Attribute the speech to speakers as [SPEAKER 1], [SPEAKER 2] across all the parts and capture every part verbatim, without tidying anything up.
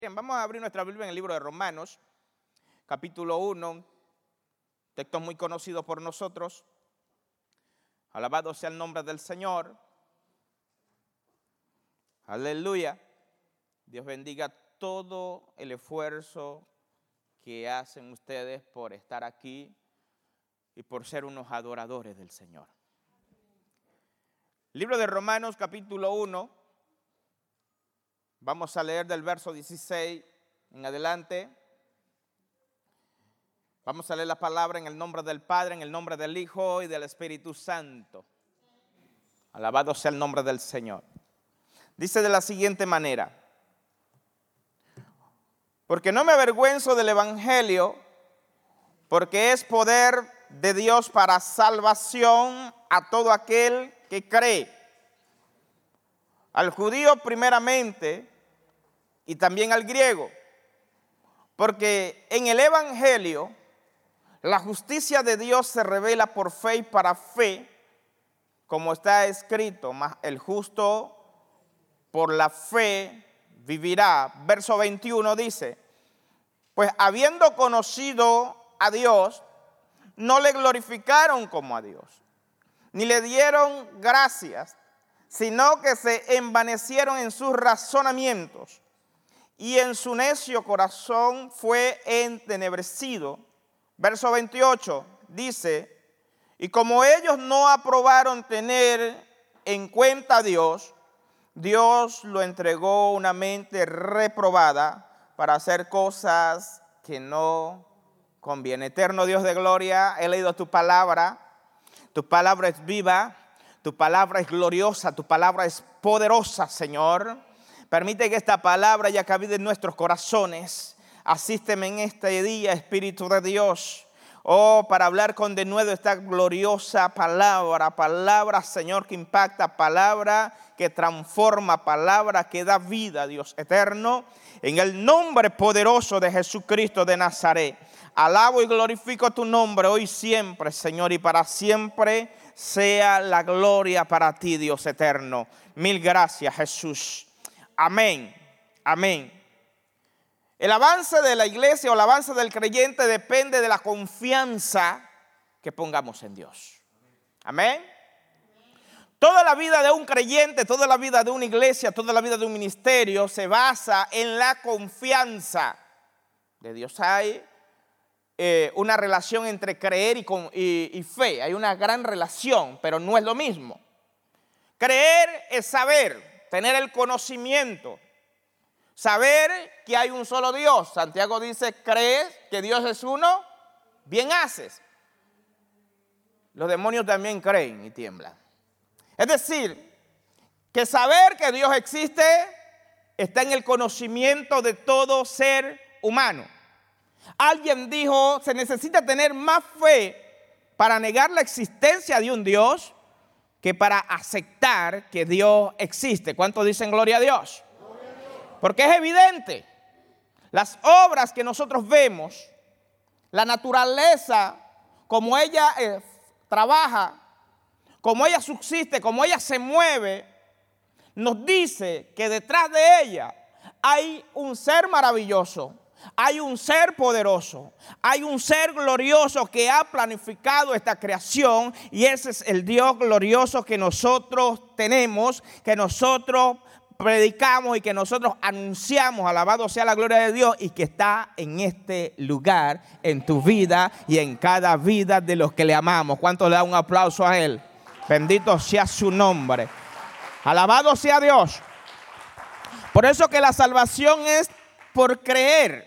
[SPEAKER 1] Bien, vamos a abrir nuestra Biblia en el libro de Romanos, capítulo uno, texto muy conocido por nosotros. Alabado sea el nombre del Señor. Aleluya. Dios bendiga todo el esfuerzo que hacen ustedes por estar aquí y por ser unos adoradores del Señor. Libro de Romanos, capítulo uno. Vamos a leer del verso dieciséis en adelante. Vamos a leer la palabra en el nombre del Padre, en el nombre del Hijo y del Espíritu Santo. Alabado sea el nombre del Señor. Dice de la siguiente manera: porque no me avergüenzo del Evangelio, porque es poder de Dios para salvación a todo aquel que cree. Al judío primeramente y también al griego, porque en el Evangelio la justicia de Dios se revela por fe y para fe, como está escrito, mas el justo por la fe vivirá. Verso veintiuno dice: pues habiendo conocido a Dios, no le glorificaron como a Dios, ni le dieron gracias, sino que se envanecieron en sus razonamientos, y en su necio corazón fue entenebrecido. Verso veintiocho dice: y como ellos no aprobaron tener en cuenta a Dios, Dios lo entregó una mente reprobada para hacer cosas que no conviene. Eterno Dios de gloria, he leído tu palabra. Tu palabra es viva, tu palabra es gloriosa, tu palabra es poderosa, Señor. Permite que esta palabra haya cabido en nuestros corazones. Asísteme en este día, Espíritu de Dios. Oh, para hablar con denuedo esta gloriosa palabra. Palabra, Señor, que impacta, palabra que transforma, palabra que da vida, Dios eterno. En el nombre poderoso de Jesucristo de Nazaret, alabo y glorifico tu nombre hoy siempre, Señor, y para siempre sea la gloria para ti, Dios eterno. Mil gracias, Jesús. Amén, amén. El avance de la iglesia o el avance del creyente depende de la confianza que pongamos en Dios. Amén. Toda la vida de un creyente, toda la vida de una iglesia, toda la vida de un ministerio se basa en la confianza de Dios. Hay eh, una relación entre creer y, con, y, y fe. Hay una gran relación, pero no es lo mismo. Creer es saber, tener el conocimiento. Saber que hay un solo Dios. Santiago dice: crees que Dios es uno, bien haces. Los demonios también creen y tiemblan. Es decir, que saber que Dios existe está en el conocimiento de todo ser humano. Alguien dijo: se necesita tener más fe para negar la existencia de un Dios que para aceptar que Dios existe. ¿Cuántos dicen gloria a Dios? Porque es evidente, las obras que nosotros vemos, la naturaleza, como ella eh, trabaja, como ella subsiste, como ella se mueve, nos dice que detrás de ella hay un ser maravilloso, hay un ser poderoso, hay un ser glorioso que ha planificado esta creación, y ese es el Dios glorioso que nosotros tenemos, que nosotros predicamos y que nosotros anunciamos. Alabado sea la gloria de Dios, y que está en este lugar, en tu vida y en cada vida de los que le amamos. ¿Cuánto le da un aplauso a Él? Bendito sea su nombre. Alabado sea Dios. Por eso que la salvación es por creer.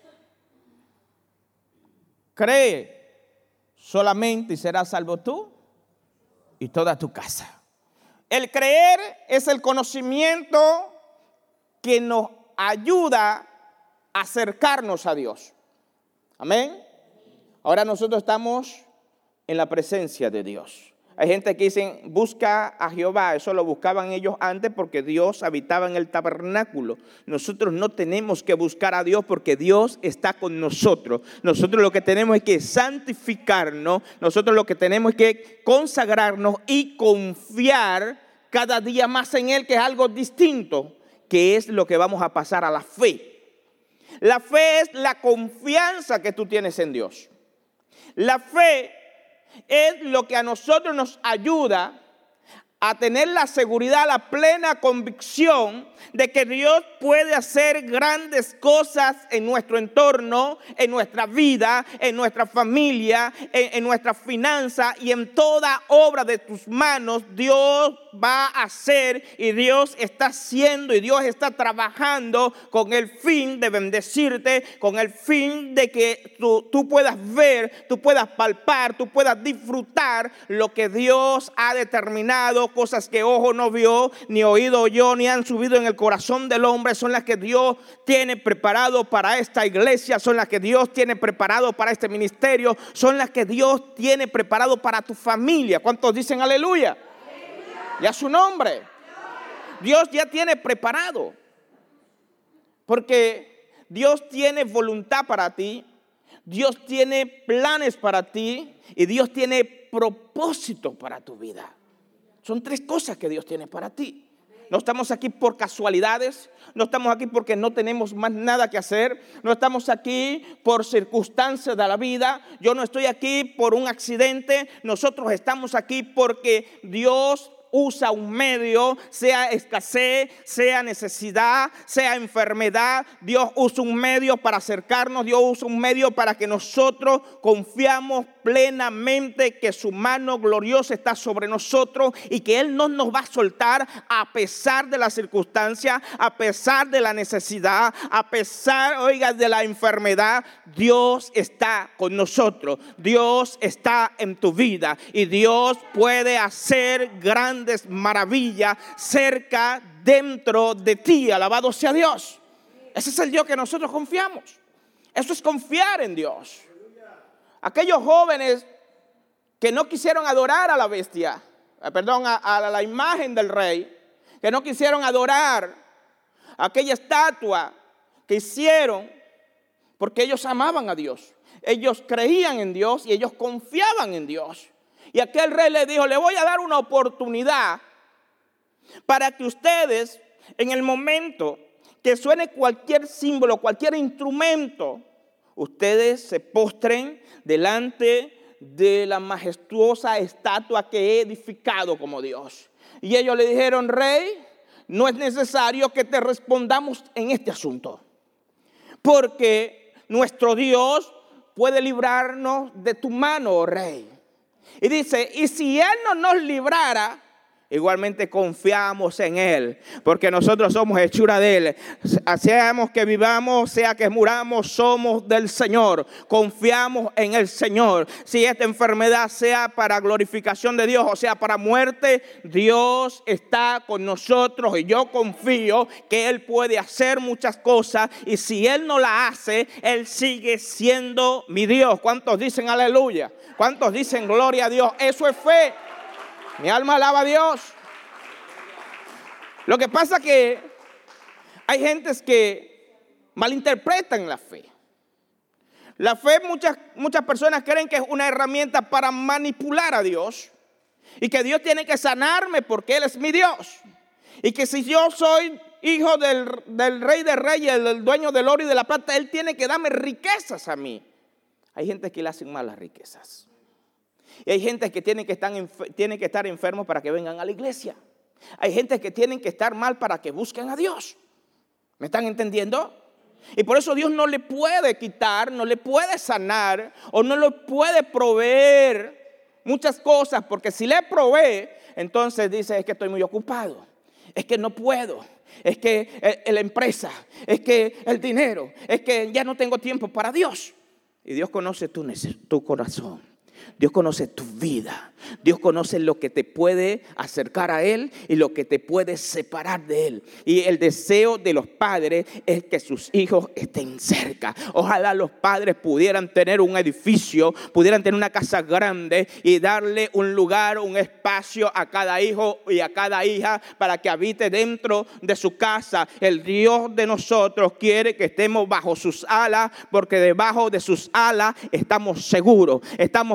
[SPEAKER 1] Cree solamente y serás salvo tú y toda tu casa. El creer es el conocimiento que nos ayuda a acercarnos a Dios. Amén. Ahora nosotros estamos en la presencia de Dios. Hay gente que dice: busca a Jehová. Eso lo buscaban ellos antes porque Dios habitaba en el tabernáculo. Nosotros no tenemos que buscar a Dios porque Dios está con nosotros. Nosotros lo que tenemos es que santificarnos. Nosotros lo que tenemos es que consagrarnos y confiar cada día más en Él, que es algo distinto, que es lo que vamos a pasar a la fe. La fe es la confianza que tú tienes en Dios. La fe es lo que a nosotros nos ayuda a tener la seguridad, la plena convicción de que Dios puede hacer grandes cosas en nuestro entorno, en nuestra vida, en nuestra familia, en, en nuestra finanza y en toda obra de tus manos. Dios va a hacer y Dios está haciendo y Dios está trabajando con el fin de bendecirte, con el fin de que tú, tú puedas ver, tú puedas palpar, tú puedas disfrutar lo que Dios ha determinado. Cosas que ojo no vio, ni oído oyó, ni han subido en el corazón del hombre, son las que Dios tiene preparado para esta iglesia, son las que Dios tiene preparado para este ministerio, son las que Dios tiene preparado para tu familia. ¿Cuántos dicen aleluya? Aleluya. Y a su nombre. Dios ya tiene preparado, porque Dios tiene voluntad para ti, Dios tiene planes para ti y Dios tiene propósito para tu vida. Son tres cosas que Dios tiene para ti. No estamos aquí por casualidades, no estamos aquí porque no tenemos más nada que hacer, no estamos aquí por circunstancias de la vida, yo no estoy aquí por un accidente, nosotros estamos aquí porque Dios usa un medio, sea escasez, sea necesidad, sea enfermedad. Dios usa un medio para acercarnos, Dios usa un medio para que nosotros confiamos plenamente que su mano gloriosa está sobre nosotros y que Él no nos va a soltar a pesar de la circunstancia, a pesar de la necesidad, a pesar, oiga, de la enfermedad. Dios está con nosotros, Dios está en tu vida y Dios puede hacer grandes maravillas cerca, dentro de ti. Alabado sea Dios. Ese es el Dios que nosotros confiamos. Eso es confiar en Dios. Aquellos jóvenes que no quisieron adorar a la bestia, eh, perdón, a, a la imagen del rey, que no quisieron adorar aquella estatua que hicieron, porque ellos amaban a Dios, ellos creían en Dios y ellos confiaban en Dios. Y aquel rey le dijo: le voy a dar una oportunidad para que ustedes, en el momento que suene cualquier símbolo, cualquier instrumento, ustedes se postren delante de la majestuosa estatua que he edificado como Dios. Y ellos le dijeron: rey, no es necesario que te respondamos en este asunto, porque nuestro Dios puede librarnos de tu mano, oh rey. Y dice: y si Él no nos librara, igualmente confiamos en Él, porque nosotros somos hechura de Él. Seamos que vivamos, sea que muramos, somos del Señor. Confiamos en el Señor. Si esta enfermedad sea para glorificación de Dios o sea para muerte, Dios está con nosotros y yo confío que Él puede hacer muchas cosas. Y si Él no la hace, Él sigue siendo mi Dios. ¿Cuántos dicen aleluya? ¿Cuántos dicen gloria a Dios? Eso es fe. Mi alma alaba a Dios. Lo que pasa es que hay gentes que malinterpretan la fe. La fe, muchas, muchas personas creen que es una herramienta para manipular a Dios y que Dios tiene que sanarme porque Él es mi Dios. Y que si yo soy hijo del, del Rey de Reyes, el dueño del oro y de la plata, Él tiene que darme riquezas a mí. Hay gente que le hacen mal las riquezas. Y hay gente que tienen que, estar tienen que estar enfermos para que vengan a la iglesia. Hay gente que tienen que estar mal para que busquen a Dios. ¿Me están entendiendo? Y por eso Dios no le puede quitar, no le puede sanar o no le puede proveer muchas cosas. Porque si le provee, entonces dice: es que estoy muy ocupado, es que no puedo, es que la empresa, es que el dinero, es que ya no tengo tiempo para Dios. Y Dios conoce tu, tu corazón. Dios conoce tu vida. Dios conoce lo que te puede acercar a Él y lo que te puede separar de Él. Y el deseo de los padres es que sus hijos estén cerca. Ojalá los padres pudieran tener un edificio, pudieran tener una casa grande y darle un lugar, un espacio a cada hijo y a cada hija para que habite dentro de su casa. El Dios de nosotros quiere que estemos bajo sus alas, porque debajo de sus alas estamos seguros, estamos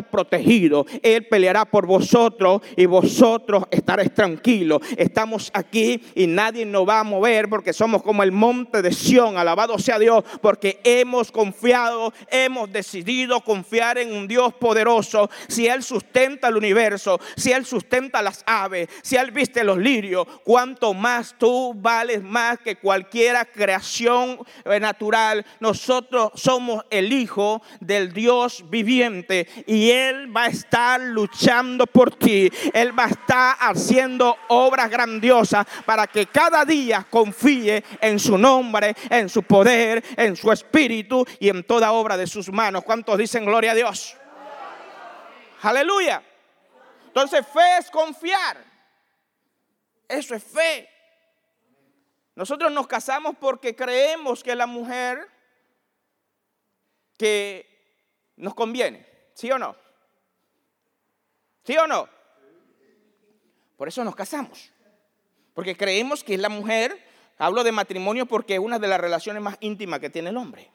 [SPEAKER 1] protegidos. Él peleará por vosotros y vosotros estaréis tranquilos. Estamos aquí y nadie nos va a mover porque somos como el monte de Sión. Alabado sea Dios, porque hemos confiado, hemos decidido confiar en un Dios poderoso. Si Él sustenta el universo, si Él sustenta las aves, si Él viste los lirios, cuánto más tú vales más que cualquier creación natural. Nosotros somos el hijo del Dios viviente y Él va a estar luchando por ti. Él va a estar haciendo obras grandiosas para que cada día confíe en su nombre, en su poder, en su espíritu y en toda obra de sus manos. ¿Cuántos dicen gloria a Dios? Aleluya. Entonces fe es confiar. Eso es fe. Nosotros nos casamos porque creemos que la mujer que nos conviene, ¿sí o no? ¿Sí o no? Por eso nos casamos, porque creemos que es la mujer. Hablo de matrimonio porque es una de las relaciones más íntimas que tiene el hombre.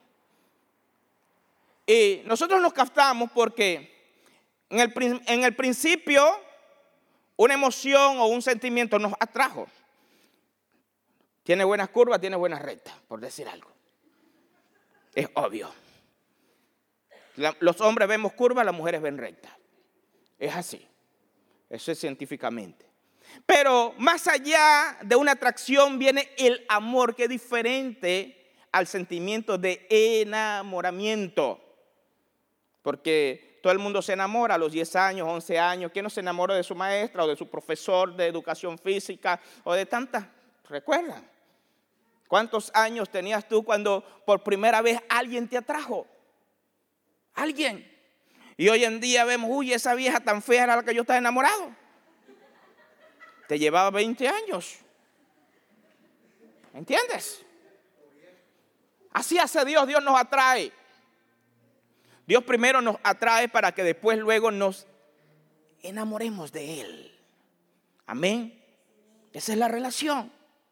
[SPEAKER 1] Y nosotros nos casamos porque en el, en el principio una emoción o un sentimiento nos atrajo. Tiene buenas curvas, tiene buenas rectas, por decir algo. Es obvio. La, los hombres vemos curvas, las mujeres ven rectas. Es así. Eso es científicamente. Pero más allá de una atracción viene el amor, que es diferente al sentimiento de enamoramiento. Porque todo el mundo se enamora a los diez años, once años. ¿Quién no se enamora de su maestra o de su profesor de educación física o de tantas? ¿Recuerdan? ¿Cuántos años tenías tú cuando por primera vez alguien te atrajo? Alguien. Y hoy en día vemos, uy, esa vieja tan fea era la que yo estaba enamorado. Te llevaba veinte años. ¿Entiendes? Así hace Dios. Dios nos atrae. Dios primero nos atrae para que después luego nos enamoremos de Él. Amén. Esa es la relación.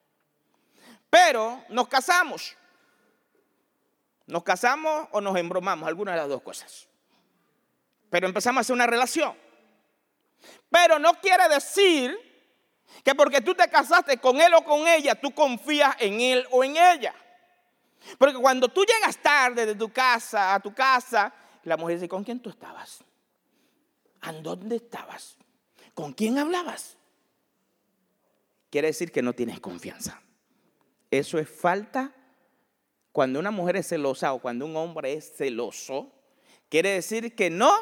[SPEAKER 1] Pero nos casamos. Nos casamos o nos embromamos, alguna de las dos cosas. Pero empezamos a hacer una relación. Pero no quiere decir que porque tú te casaste con él o con ella, tú confías en él o en ella. Porque cuando tú llegas tarde de tu casa a tu casa, la mujer dice, ¿con quién tú estabas? ¿A dónde estabas? ¿Con quién hablabas? Quiere decir que no tienes confianza. Eso es falta. Cuando una mujer es celosa o cuando un hombre es celoso, quiere decir que no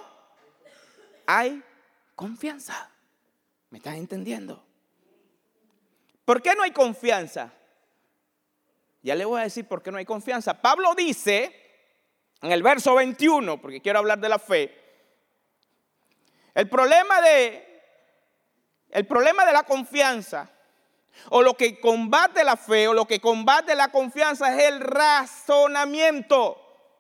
[SPEAKER 1] hay confianza. ¿Me estás entendiendo? ¿Por qué no hay confianza? Ya le voy a decir por qué no hay confianza. Pablo dice en el verso veintiuno, porque quiero hablar de la fe. El problema de, el problema de la confianza, o lo que combate la fe, o lo que combate la confianza, es el razonamiento.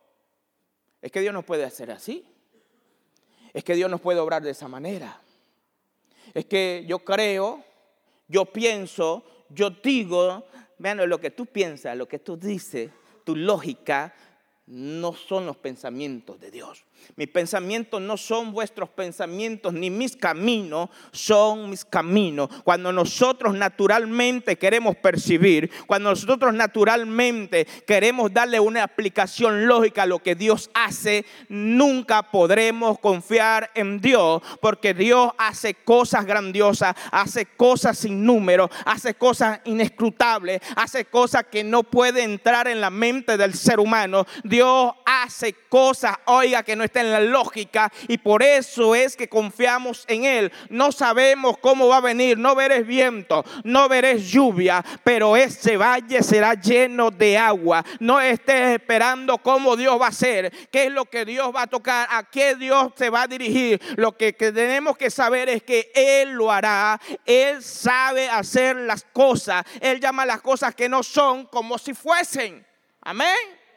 [SPEAKER 1] Es que Dios no puede hacer así. Es que Dios no puede obrar de esa manera. Es que yo creo, yo pienso, yo digo. Vean, lo que tú piensas, lo que tú dices, tu lógica, no son los pensamientos de Dios. Mis pensamientos no son vuestros pensamientos, ni mis caminos son mis caminos. Cuando nosotros naturalmente queremos percibir, cuando nosotros naturalmente queremos darle una aplicación lógica a lo que Dios hace, nunca podremos confiar en Dios, porque Dios hace cosas grandiosas, hace cosas sin número, hace cosas inescrutables, hace cosas que no puede entrar en la mente del ser humano. Dios hace cosas, oiga, que no está en la lógica, y por eso es que confiamos en Él. No sabemos cómo va a venir, no veréis viento, no veréis lluvia, pero ese valle será lleno de agua. No estés esperando cómo Dios va a hacer, qué es lo que Dios va a tocar, a qué Dios se va a dirigir. Lo que, que tenemos que saber es que Él lo hará. Él sabe hacer las cosas. Él llama las cosas que no son como si fuesen. Amén.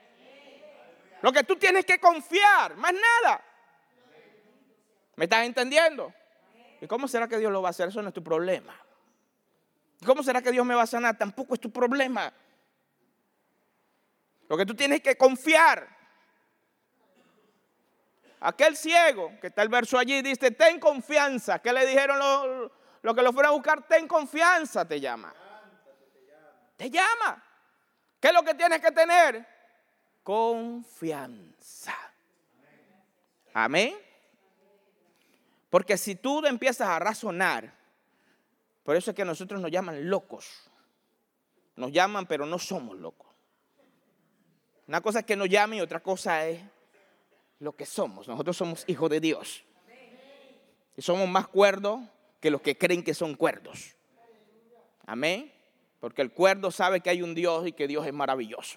[SPEAKER 1] Lo que tú tienes que confiar, más nada. ¿Me estás entendiendo? ¿Y cómo será que Dios lo va a hacer? Eso no es tu problema. ¿Y cómo será que Dios me va a sanar? Tampoco es tu problema. Lo que tú tienes que confiar. Aquel ciego, que está el verso allí, dice, ten confianza. ¿Qué le dijeron los lo que lo fueron a buscar? Ten confianza, te llama. Te llama. ¿Qué es lo que tienes que tener? Confianza. Amén. Porque si tú empiezas a razonar, por eso es que a nosotros nos llaman locos. Nos llaman, pero no somos locos. Una cosa es que nos llamen y otra cosa es lo que somos. Nosotros somos hijos de Dios. Y somos más cuerdos que los que creen que son cuerdos. Amén. Porque el cuerdo sabe que hay un Dios y que Dios es maravilloso.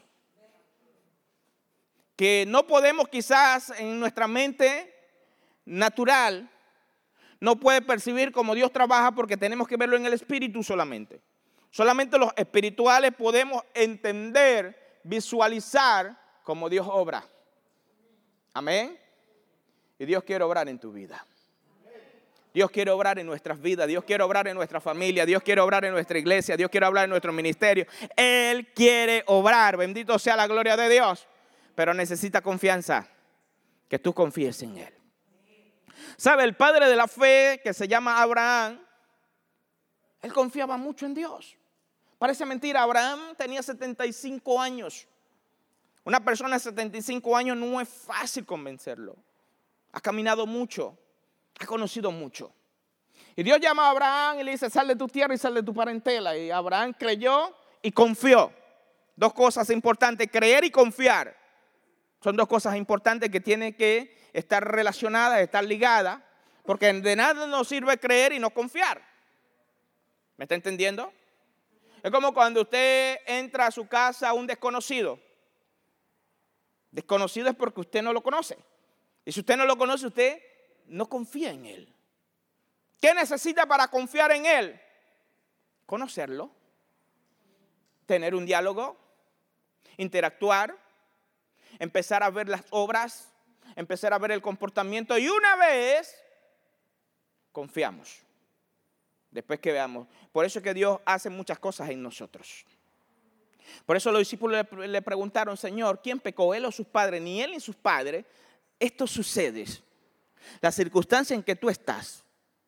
[SPEAKER 1] Que no podemos quizás en nuestra mente natural, no puede percibir cómo Dios trabaja porque tenemos que verlo en el espíritu solamente. Solamente los espirituales podemos entender, visualizar cómo Dios obra. Amén. Y Dios quiere obrar en tu vida. Dios quiere obrar en nuestras vidas. Dios quiere obrar en nuestra familia. Dios quiere obrar en nuestra iglesia. Dios quiere obrar en nuestro ministerio. Él quiere obrar. Bendito sea la gloria de Dios. Pero necesita confianza. Que tú confíes en Él. ¿Sabe? El padre de la fe, que se llama Abraham, él confiaba mucho en Dios. Parece mentira, Abraham tenía setenta y cinco años. Una persona de setenta y cinco años no es fácil convencerlo. Ha caminado mucho, ha conocido mucho. Y Dios llama a Abraham y le dice, sal de tu tierra y sal de tu parentela. Y Abraham creyó y confió. Dos cosas importantes, creer y confiar. Son dos cosas importantes que tienen que estar relacionadas, estar ligadas, porque de nada nos sirve creer y no confiar. ¿Me está entendiendo? Es como cuando usted entra a su casa a un desconocido. Desconocido es porque usted no lo conoce. Y si usted no lo conoce, usted no confía en él. ¿Qué necesita para confiar en él? Conocerlo, tener un diálogo, interactuar, empezar a ver las obras, empezar a ver el comportamiento y una vez confiamos. Después que veamos. Por eso es que Dios hace muchas cosas en nosotros. Por eso los discípulos le, le preguntaron, Señor, ¿quién pecó, él o sus padres? Ni él ni sus padres. Esto sucede. La circunstancia en que tú estás,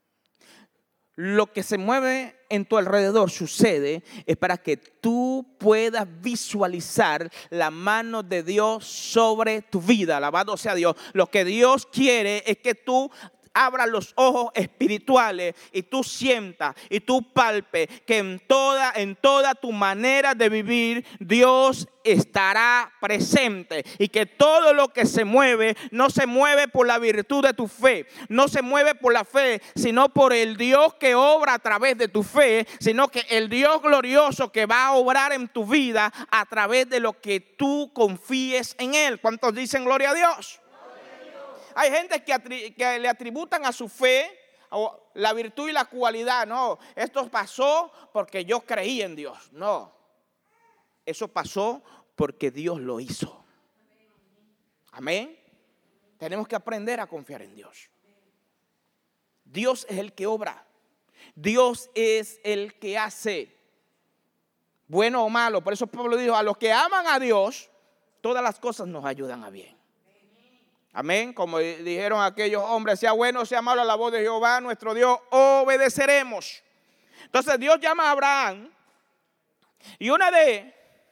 [SPEAKER 1] lo que se mueve en tu alrededor sucede es para que tú puedas visualizar la mano de Dios sobre tu vida. Alabado sea Dios. Lo que Dios quiere es que tú abras los ojos espirituales y tú sientas y tú palpes que en toda, en toda tu manera de vivir Dios estará presente y que todo lo que se mueve no se mueve por la virtud de tu fe, no se mueve por la fe, sino por el Dios que obra a través de tu fe, sino que el Dios glorioso que va a obrar en tu vida a través de lo que tú confíes en Él. ¿Cuántos dicen gloria a Dios? Hay gente que, atri- que le atributan a su fe la virtud y la cualidad. No, esto pasó porque yo creí en Dios. No, eso pasó porque Dios lo hizo. Amén. Tenemos que aprender a confiar en Dios. Dios es el que obra. Dios es el que hace, bueno o malo. Por eso Pablo dijo, a los que aman a Dios, todas las cosas nos ayudan a bien. Amén, como dijeron aquellos hombres, sea bueno o sea malo a la voz de Jehová, nuestro Dios, obedeceremos. Entonces Dios llama a Abraham y una de,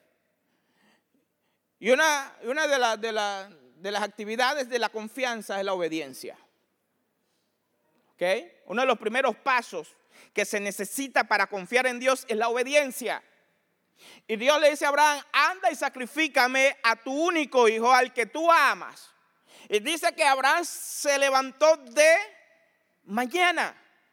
[SPEAKER 1] y una, y una de, la, de, la, de las actividades de la confianza es la obediencia. ¿Okay? Uno de los primeros pasos que se necesita para confiar en Dios es la obediencia. Y Dios le dice a Abraham, anda y sacrifícame a tu único hijo, al que tú amas. Y dice que Abraham se levantó de mañana.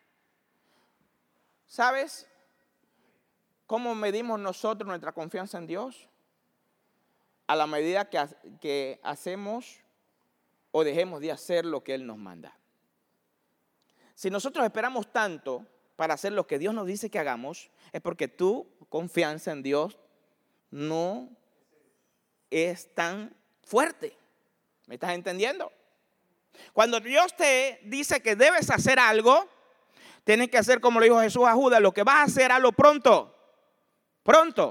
[SPEAKER 1] ¿Sabes cómo medimos nosotros nuestra confianza en Dios? A la medida que, que hacemos o dejemos de hacer lo que Él nos manda. Si nosotros esperamos tanto para hacer lo que Dios nos dice que hagamos, es porque tu confianza en Dios no es tan fuerte. ¿Me estás entendiendo? Cuando Dios te dice que debes hacer algo, tienes que hacer como le dijo Jesús a Judas, lo que vas a hacer, hazlo pronto. Pronto.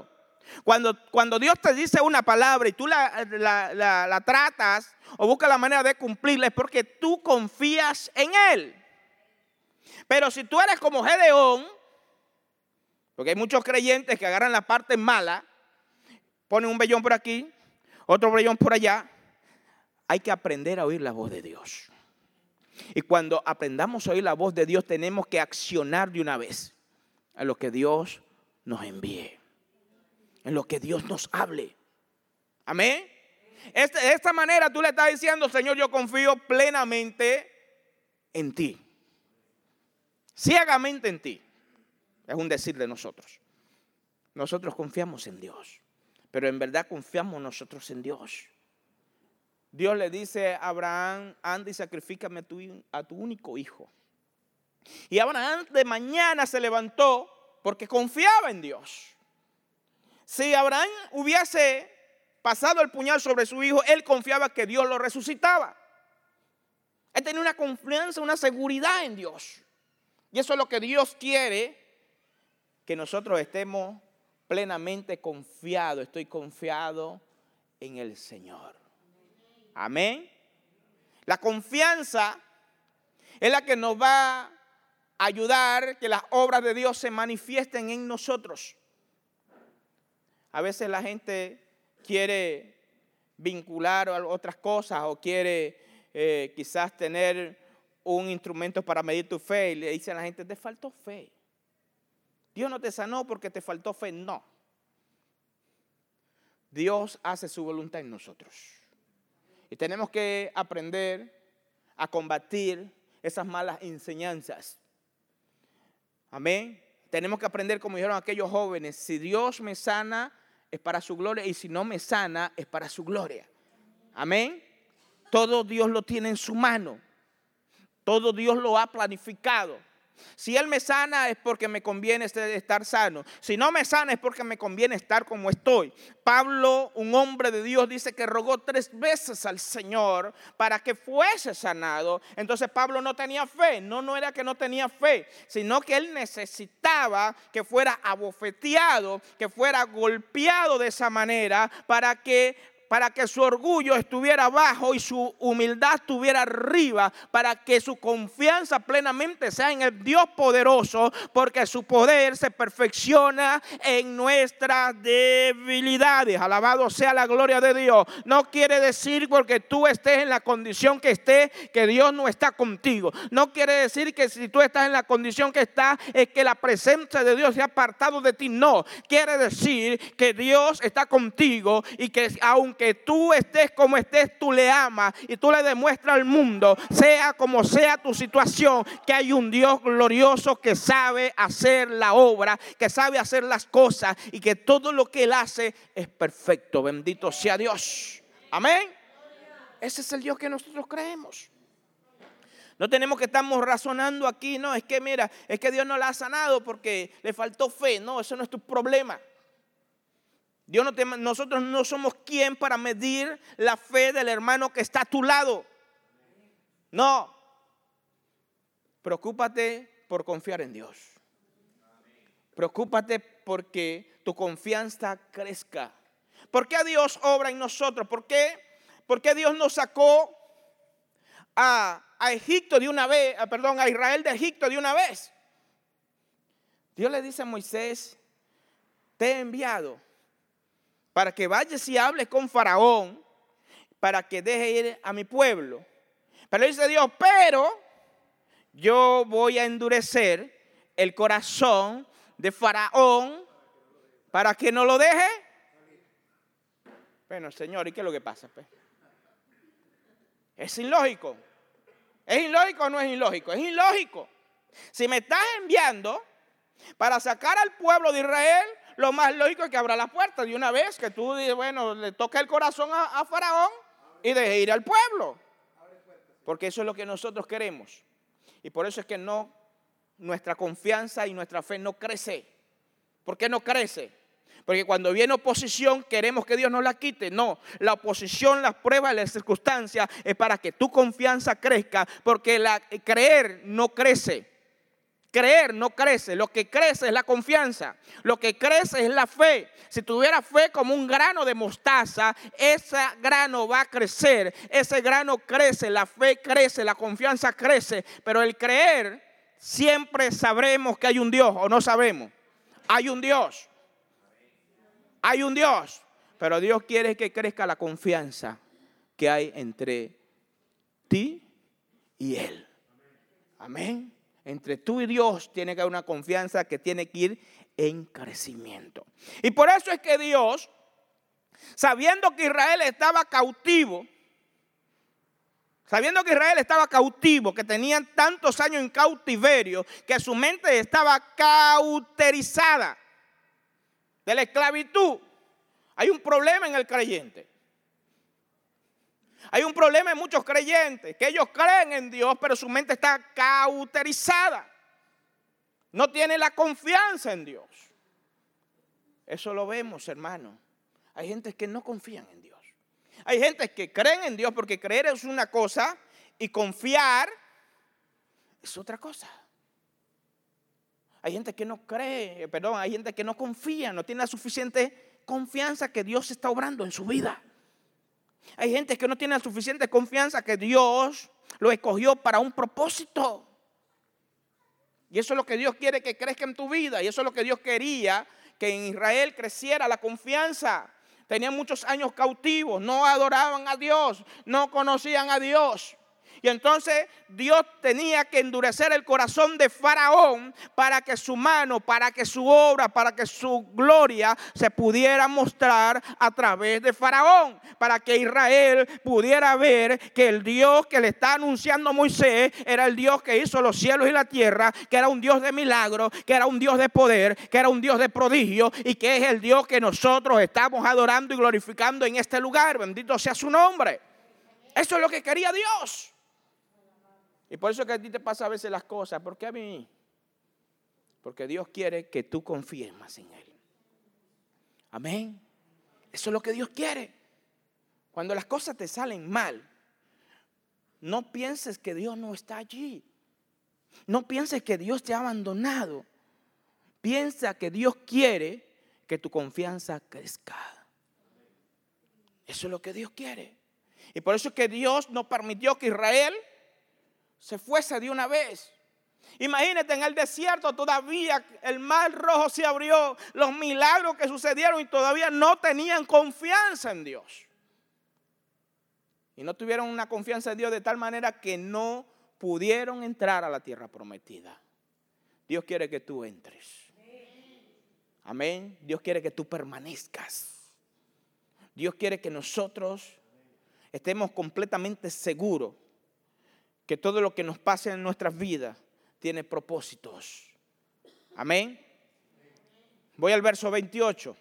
[SPEAKER 1] Cuando, cuando Dios te dice una palabra y tú la, la, la, la tratas o buscas la manera de cumplirla, es porque tú confías en Él. Pero si tú eres como Gedeón, porque hay muchos creyentes que agarran la parte mala, ponen un vellón por aquí, otro vellón por allá, hay que aprender a oír la voz de Dios. Y cuando aprendamos a oír la voz de Dios, tenemos que accionar de una vez a lo que Dios nos envíe, en lo que Dios nos hable. Amén. Este, de esta manera tú le estás diciendo: Señor, yo confío plenamente en ti, ciegamente en ti. Es un decir de nosotros. Nosotros confiamos en Dios, pero en verdad confiamos nosotros en Dios. Dios le dice a Abraham: anda y sacrifícame a tu, a tu único hijo. Y Abraham de mañana se levantó porque confiaba en Dios. Si Abraham hubiese pasado el puñal sobre su hijo, él confiaba que Dios lo resucitaba. Él tenía una confianza, una seguridad en Dios. Y eso es lo que Dios quiere, que nosotros estemos plenamente confiados. Estoy confiado en el Señor. Amén. La confianza es la que nos va a ayudar que las obras de Dios se manifiesten en nosotros. A veces la gente quiere vincular otras cosas o quiere eh, quizás tener un instrumento para medir tu fe y le dice a la gente: te faltó fe. Dios no te sanó porque te faltó fe. No. Dios hace su voluntad en nosotros. Y tenemos que aprender a combatir esas malas enseñanzas. Amén. Tenemos que aprender, como dijeron aquellos jóvenes: si Dios me sana, es para su gloria, y si no me sana, es para su gloria. Amén. Todo Dios lo tiene en su mano. Todo Dios lo ha planificado. Si Él me sana es porque me conviene estar sano. Si no me sana es porque me conviene estar como estoy. Pablo, un hombre de Dios, dice que rogó tres veces al Señor para que fuese sanado. Entonces Pablo no tenía fe. No, no era que no tenía fe, sino que él necesitaba que fuera abofeteado, que fuera golpeado de esa manera para que para que su orgullo estuviera abajo y su humildad estuviera arriba, para que su confianza plenamente sea en el Dios poderoso, porque su poder se perfecciona en nuestras debilidades. Alabado sea la gloria de Dios. No quiere decir porque tú estés en la condición que estés, que Dios no está contigo. No quiere decir que si tú estás en la condición que estás, es que la presencia de Dios se ha apartado de ti. No, quiere decir que Dios está contigo y que aunque que tú estés como estés, tú le amas y tú le demuestras al mundo, sea como sea tu situación, que hay un Dios glorioso que sabe hacer la obra, que sabe hacer las cosas y que todo lo que Él hace es perfecto. Bendito sea Dios. Amén. Ese es el Dios que nosotros creemos. No tenemos que estarnos razonando aquí, no, es que mira, es que Dios no la ha sanado porque le faltó fe. No, eso no es tu problema. Dios no te, nosotros no somos quien para medir la fe del hermano que está a tu lado. No. Preocúpate por confiar en Dios. Preocúpate porque tu confianza crezca. ¿Por qué Dios obra en nosotros? ¿Por qué, por qué Dios nos sacó a, a Egipto de una vez, a, perdón, a Israel de Egipto de una vez? Dios le dice a Moisés: te he enviado para que vayas y hables con Faraón, para que deje ir a mi pueblo. Pero dice Dios: pero yo voy a endurecer el corazón de Faraón para que no lo deje. Bueno, Señor, ¿y qué es lo que pasa? Pues? Es ilógico. ¿Es ilógico o no es ilógico? Es ilógico. Si me estás enviando para sacar al pueblo de Israel, lo más lógico es que abra la puerta de una vez, que tú dices, bueno, le toca el corazón a, a Faraón y deje ir al pueblo. Porque eso es lo que nosotros queremos. Y por eso es que no, nuestra confianza y nuestra fe no crece. ¿Por qué no crece? Porque cuando viene oposición queremos que Dios nos la quite. No, la oposición, las pruebas, las circunstancias es para que tu confianza crezca, porque la, creer no crece. creer no crece, lo que crece es la confianza, lo que crece es la fe. Si tuviera fe como un grano de mostaza, ese grano va a crecer, ese grano crece, la fe crece, la confianza crece, pero el creer siempre sabremos que hay un Dios o no sabemos. Hay un Dios, hay un Dios, pero Dios quiere que crezca la confianza que hay entre ti y Él. Amén. Entre tú y Dios tiene que haber una confianza que tiene que ir en crecimiento. Y por eso es que Dios, sabiendo que Israel estaba cautivo, sabiendo que Israel estaba cautivo, que tenían tantos años en cautiverio, que su mente estaba cauterizada de la esclavitud. Hay un problema en el creyente. Hay un problema en muchos creyentes, que ellos creen en Dios, pero su mente está cauterizada. No tiene la confianza en Dios. Eso lo vemos, hermano. Hay gente que no confían en Dios. Hay gente que creen en Dios, porque creer es una cosa y confiar es otra cosa. Hay gente que no cree, perdón, hay gente que no confía, no tiene la suficiente confianza que Dios está obrando en su vida. Hay gente que no tiene la suficiente confianza que Dios lo escogió para un propósito. Y eso es lo que Dios quiere que crezca en tu vida. Y eso es lo que Dios quería, que en Israel creciera la confianza. Tenían muchos años cautivos, no adoraban a Dios, no conocían a Dios. Y entonces Dios tenía que endurecer el corazón de Faraón para que su mano, para que su obra, para que su gloria se pudiera mostrar a través de Faraón. Para que Israel pudiera ver que el Dios que le está anunciando a Moisés era el Dios que hizo los cielos y la tierra, que era un Dios de milagros, que era un Dios de poder, que era un Dios de prodigio y que es el Dios que nosotros estamos adorando y glorificando en este lugar. Bendito sea su nombre. Eso es lo que quería Dios. Y por eso es que a ti te pasa a veces las cosas. ¿Por qué a mí? Porque Dios quiere que tú confíes más en Él. Amén. Eso es lo que Dios quiere. Cuando las cosas te salen mal, no pienses que Dios no está allí. No pienses que Dios te ha abandonado. Piensa que Dios quiere que tu confianza crezca. Eso es lo que Dios quiere. Y por eso es que Dios no permitió que Israel se fuese de una vez. Imagínate, en el desierto todavía el mar rojo se abrió, los milagros que sucedieron y todavía no tenían confianza en Dios. Y no tuvieron una confianza en Dios de tal manera que no pudieron entrar a la tierra prometida. Dios quiere que tú entres. Amén. Dios quiere que tú permanezcas. Dios quiere que nosotros estemos completamente seguros que todo lo que nos pase en nuestras vidas tiene propósitos. Amén. Voy al verso veintiocho.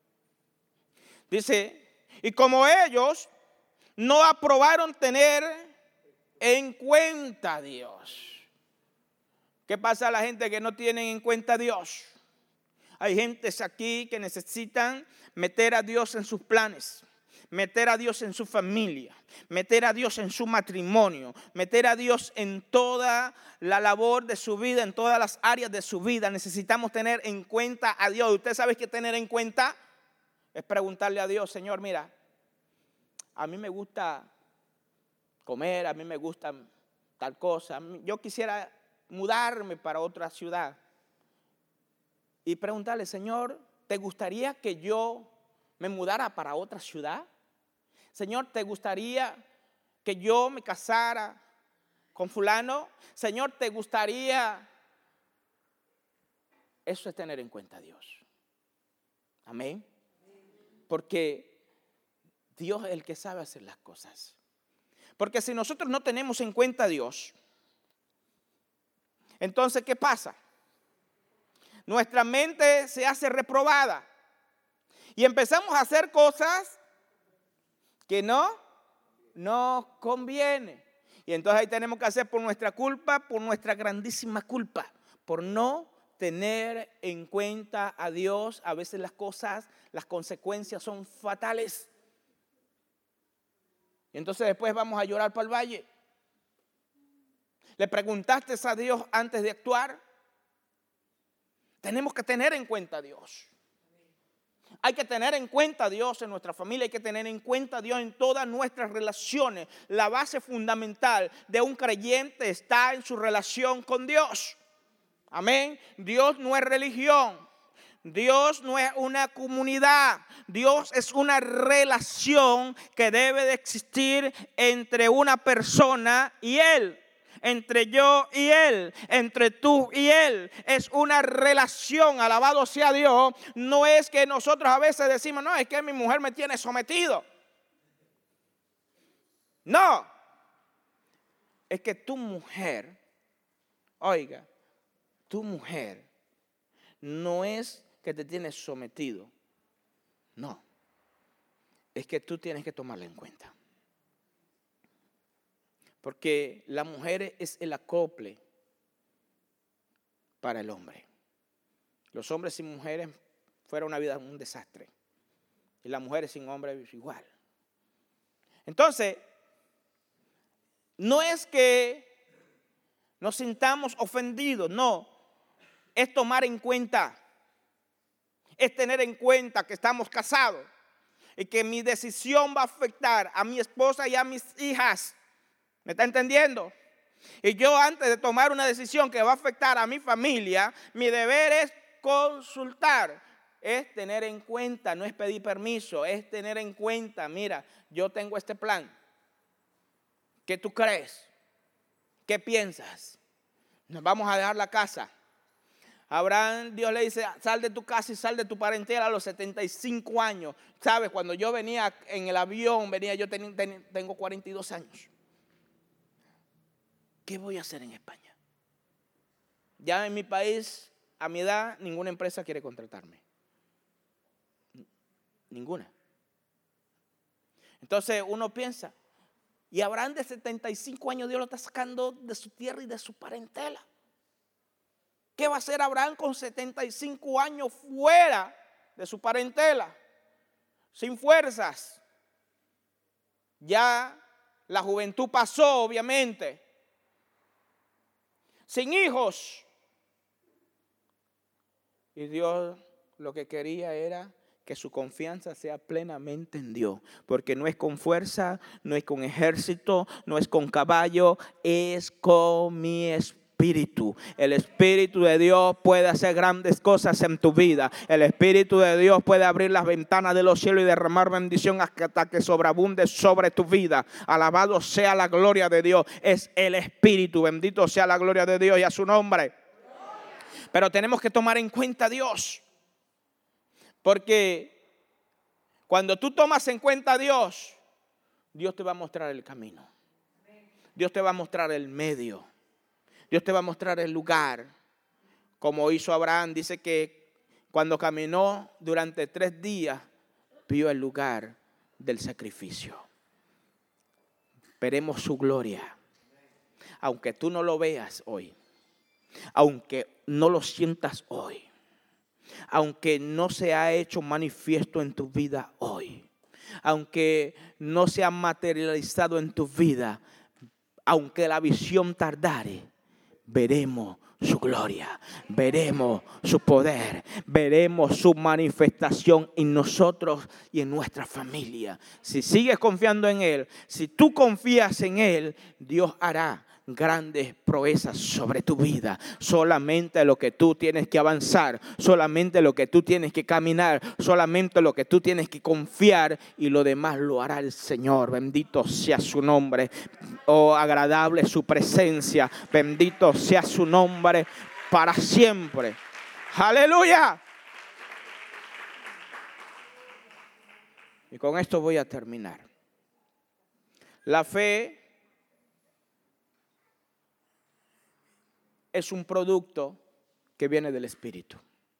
[SPEAKER 1] Dice, y como ellos no aprobaron tener en cuenta a Dios. ¿Qué pasa a la gente que no tienen en cuenta a Dios? Hay gentes aquí que necesitan meter a Dios en sus planes. Meter a Dios en su familia, meter a Dios en su matrimonio, meter a Dios en toda la labor de su vida, en todas las áreas de su vida. Necesitamos tener en cuenta a Dios. ¿Usted sabe qué tener en cuenta? Es preguntarle a Dios, Señor, mira, a mí me gusta comer, a mí me gusta tal cosa. Yo quisiera mudarme para otra ciudad. Y preguntarle, Señor, ¿te gustaría que yo me mudara para otra ciudad? Señor, ¿te gustaría que yo me casara con fulano? Señor, ¿te gustaría? Eso es tener en cuenta a Dios. Amén. Porque Dios es el que sabe hacer las cosas. Porque si nosotros no tenemos en cuenta a Dios, entonces, ¿qué pasa? Nuestra mente se hace reprobada y empezamos a hacer cosas que no nos conviene. Y entonces ahí tenemos que hacer por nuestra culpa, por nuestra grandísima culpa, por no tener en cuenta a Dios. A veces las cosas, las consecuencias son fatales. Y entonces después vamos a llorar para el valle. ¿Le preguntaste a Dios antes de actuar? Tenemos que tener en cuenta a Dios. Hay que tener en cuenta a Dios en nuestra familia, hay que tener en cuenta a Dios en todas nuestras relaciones. La base fundamental de un creyente está en su relación con Dios. Amén. Dios no es religión. Dios no es una comunidad. Dios es una relación que debe de existir entre una persona y Él. Entre yo y Él, entre tú y Él. Es una relación, alabado sea Dios. No es que nosotros a veces decimos, no, es que mi mujer me tiene sometido. No. Es que tu mujer, oiga, tu mujer no es que te tiene sometido. No. Es que tú tienes que tomarla en cuenta. Porque la mujer es el acople para el hombre. Los hombres sin mujeres fuera una vida un desastre. Y las mujeres sin hombres igual. Entonces, no es que nos sintamos ofendidos, no. Es tomar en cuenta. Es tener en cuenta que estamos casados. Y que mi decisión va a afectar a mi esposa y a mis hijas. ¿Me está entendiendo? Y yo antes de tomar una decisión que va a afectar a mi familia, mi deber es consultar, es tener en cuenta, no es pedir permiso, es tener en cuenta, mira, yo tengo este plan. ¿Qué tú crees? ¿Qué piensas? Nos vamos a dejar la casa. Abraham, Dios le dice, sal de tu casa y sal de tu parentela a los setenta y cinco años. ¿Sabes? Cuando yo venía en el avión, venía yo ten, ten, tengo cuarenta y dos años. ¿Qué voy a hacer en España? Ya en mi país, a mi edad, ninguna empresa quiere contratarme. Ninguna. Entonces uno piensa, y Abraham de setenta y cinco años, Dios lo está sacando de su tierra y de su parentela. ¿Qué va a hacer Abraham con setenta y cinco años fuera de su parentela? Sin fuerzas. Ya la juventud pasó, obviamente. Sin hijos. Y Dios lo que quería era que su confianza sea plenamente en Dios. Porque no es con fuerza, no es con ejército, no es con caballo, es con mi espíritu. Espíritu. El Espíritu de Dios puede hacer grandes cosas en tu vida. El Espíritu de Dios puede abrir las ventanas de los cielos y derramar bendición hasta que sobreabunde sobre tu vida. Alabado sea la gloria de Dios. Es el Espíritu. Bendito sea la gloria de Dios y a su nombre. Pero tenemos que tomar en cuenta a Dios. Porque cuando tú tomas en cuenta a Dios, Dios te va a mostrar el camino. Dios te va a mostrar el medio. Dios te va a mostrar el lugar, como hizo Abraham. Dice que cuando caminó durante tres días, vio el lugar del sacrificio. Veremos su gloria. Aunque tú no lo veas hoy, aunque no lo sientas hoy, aunque no se ha hecho manifiesto en tu vida hoy, aunque no se ha materializado en tu vida, aunque la visión tardare, veremos su gloria, veremos su poder, veremos su manifestación en nosotros y en nuestra familia. Si sigues confiando en Él, si tú confías en Él, Dios hará grandes proezas sobre tu vida. Solamente lo que tú tienes que avanzar, solamente lo que tú tienes que caminar, solamente lo que tú tienes que confiar, y lo demás lo hará el Señor. Bendito sea su nombre. Oh, agradable su presencia. Bendito sea su nombre para siempre. Aleluya. Y con esto voy a terminar. La fe es un producto que viene del Espíritu.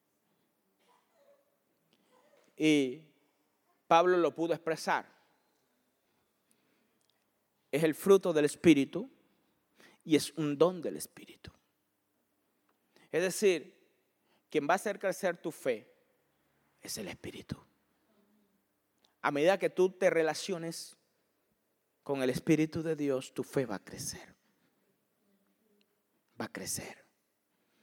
[SPEAKER 1] Y Pablo lo pudo expresar. Es el fruto del Espíritu y es un don del Espíritu. Es decir, quien va a hacer crecer tu fe es el Espíritu. A medida que tú te relaciones con el Espíritu de Dios, tu fe va a crecer. Va a crecer.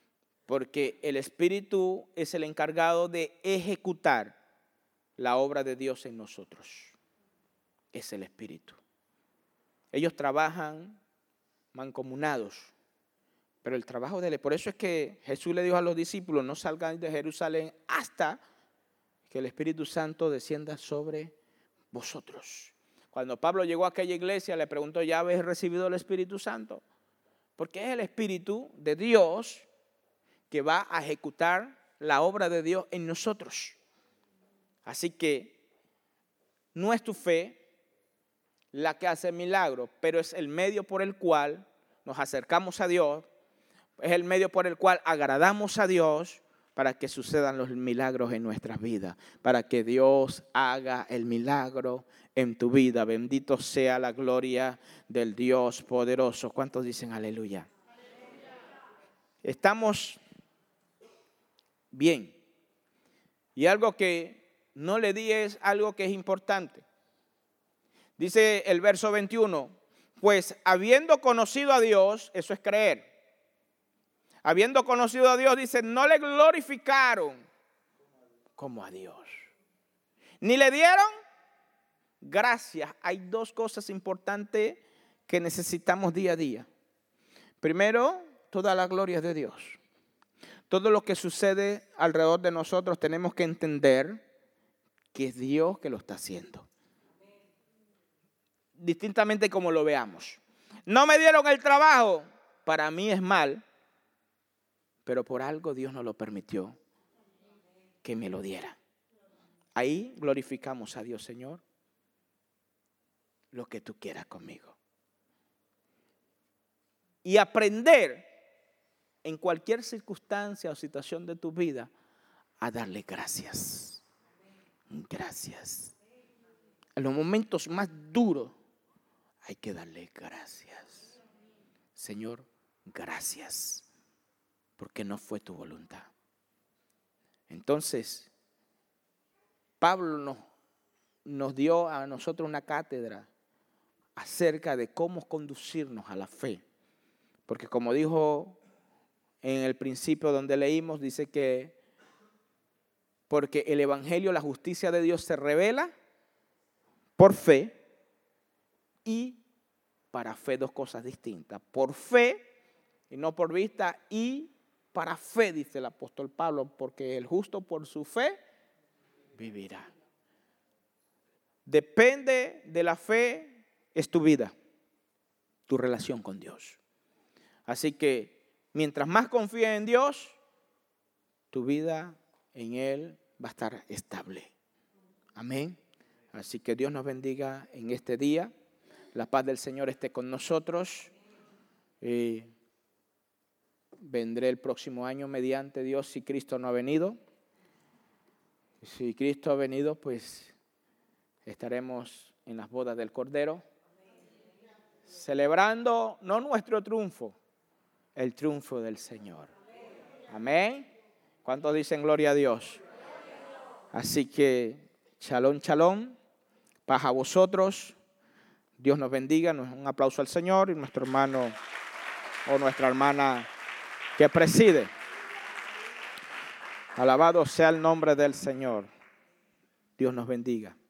[SPEAKER 1] porque el Espíritu es el encargado de ejecutar la obra de Dios en nosotros. Es el Espíritu. Ellos trabajan mancomunados, pero el trabajo de él, por eso es que Jesús le dijo a los discípulos, no salgan de Jerusalén hasta que el Espíritu Santo descienda sobre vosotros. Cuando Pablo llegó a aquella iglesia, le preguntó, ¿ya habéis recibido el Espíritu Santo? Porque es el Espíritu de Dios que va a ejecutar la obra de Dios en nosotros. Así que no es tu fe la que hace milagros, pero es el medio por el cual nos acercamos a Dios, es el medio por el cual agradamos a Dios para que sucedan los milagros en nuestras vidas, para que Dios haga el milagro en tu vida. Bendito sea la gloria del Dios poderoso. ¿Cuántos dicen aleluya? Aleluya. Estamos bien. Y algo que no le di es algo que es importante. Dice el verso veintiuno, pues habiendo conocido a Dios, eso es creer. Habiendo conocido a Dios, dice, no le glorificaron como a Dios. Ni le dieron gracias. Hay dos cosas importantes que necesitamos día a día. Primero, toda la gloria de Dios. Todo lo que sucede alrededor de nosotros tenemos que entender que es Dios que lo está haciendo. Distintamente como lo veamos. No me dieron el trabajo, para mí es mal, pero por algo Dios no lo permitió que me lo diera. Ahí glorificamos a Dios, Señor, lo que tú quieras conmigo. Y aprender en cualquier circunstancia o situación de tu vida a darle gracias. Gracias. En los momentos más duros hay que darle gracias. Señor, gracias, porque no fue tu voluntad. Entonces, Pablo nos, nos dio a nosotros una cátedra acerca de cómo conducirnos a la fe. Porque como dijo en el principio donde leímos, dice que porque el evangelio, la justicia de Dios se revela por fe y para fe, dos cosas distintas. Por fe y no por vista, y para fe, dice el apóstol Pablo, porque el justo por su fe vivirá. Depende de la fe, es tu vida, tu relación con Dios. Así que mientras más confíes en Dios, tu vida en Él va a estar estable. Amén. Así que Dios nos bendiga en este día. La paz del Señor esté con nosotros. Eh, vendré el próximo año mediante Dios si Cristo no ha venido. Si Cristo ha venido, pues estaremos en las bodas del Cordero, celebrando no nuestro triunfo, el triunfo del Señor. Amén. ¿Cuántos dicen gloria a Dios? Así que shalom, shalom, paz a vosotros. Dios nos bendiga. Un aplauso al Señor y nuestro hermano o nuestra hermana que preside. Alabado sea el nombre del Señor. Dios nos bendiga.